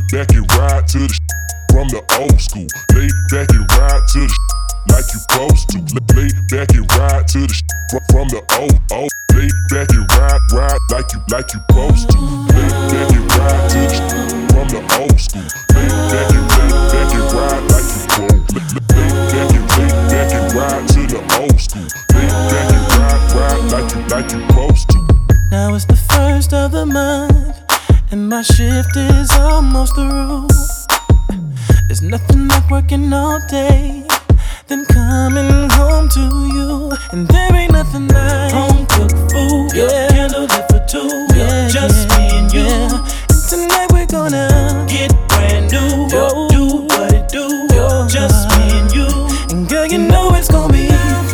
back and ride to the from the old school. Lay back and ride to the like you supposed to. Lay back and ride to the from the old. Lay back and ride like you supposed to. Lay back and ride to the from the old school. Lay back and ride like you supposed to. Lay back and ride to the old school. Lay back and ride like you supposed to. Now it's the first of the month, and my shift is almost through. There's nothing like working all day, then coming home to you. And there ain't nothing like home cooked food, yeah. Handled it for two, yeah, just me and you. Yeah. And tonight we're gonna get brand new, do what it do, just me and you. And girl, you know it's gonna be.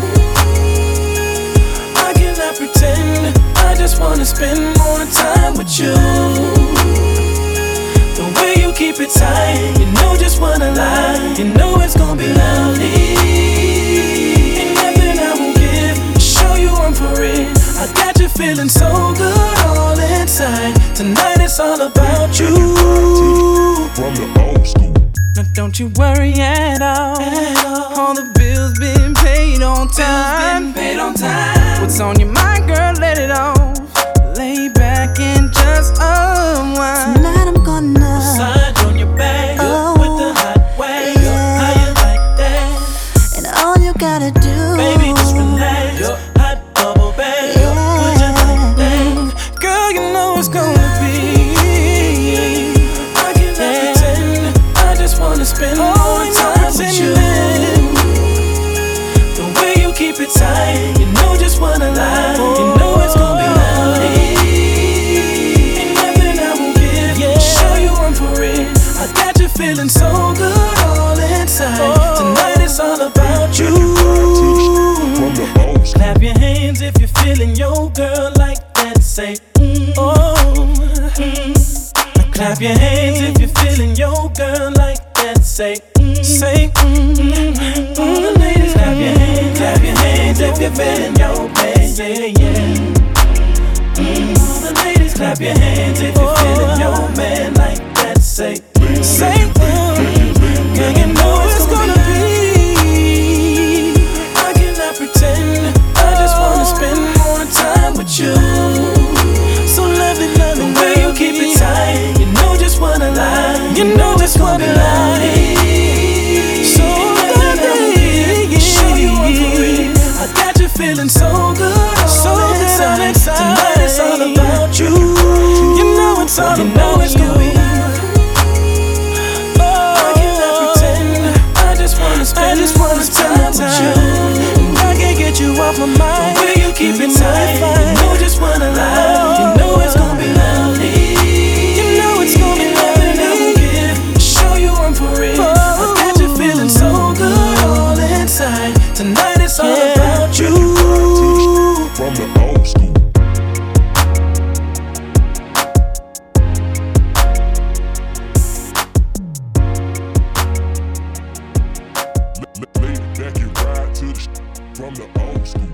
I cannot pretend, I just wanna spend more time with you. The way you keep it tight, you know just what I like. You know it's gonna be lovely. Ain't nothing I won't give, show you I'm for it. I got you feeling so good all inside. Tonight it's all about you. From the old school. Now don't you worry at all. All the bills been paid on time. What's on your mind, girl, let it off. Lay back and just unwind. Tonight I'm gonna massage on your back, with the hot wax, yeah. How you like that? And all you gotta do, baby, just relax, hot bubble bath, yeah. Would you like that? Girl, you know it's gonna be. I cannot pretend, I just wanna spend more time with you. The way you keep it tight, you know just what I like. You know it's gonna be lovely. Ain't nothing I won't give, show you I'm for it. I got you feeling so good all inside. Tonight it's all about you. From the old school. Clap your hands if you're feeling your girl like that. Say, Now clap your hands if you're feeling your girl like that. Say, all the ladies, clap your hands if you're feeling your man. Say, yeah. All the ladies, clap your hands if you're feeling your man like that. Say, girl, you know it's gonna be. I cannot pretend, I just wanna spend more time with you. So lovely, lovely, the way you keep it tight, you know just what I like. You know just what I like. So lovely, show you I'm for it. I got you feeling so good, so inside. Tonight it's all about you. You know it's all about you. It's gonna be. I just wanna spend time with you. I can't get you off my mind. The way you keep it tight, you know just what I like. You know it's gonna be lovely. You know it's gonna be lovely. I will give, show you I'm for it. I got you feeling so good all inside. Tonight it's all about you. From the old school. Lay back and ride to the from the old school.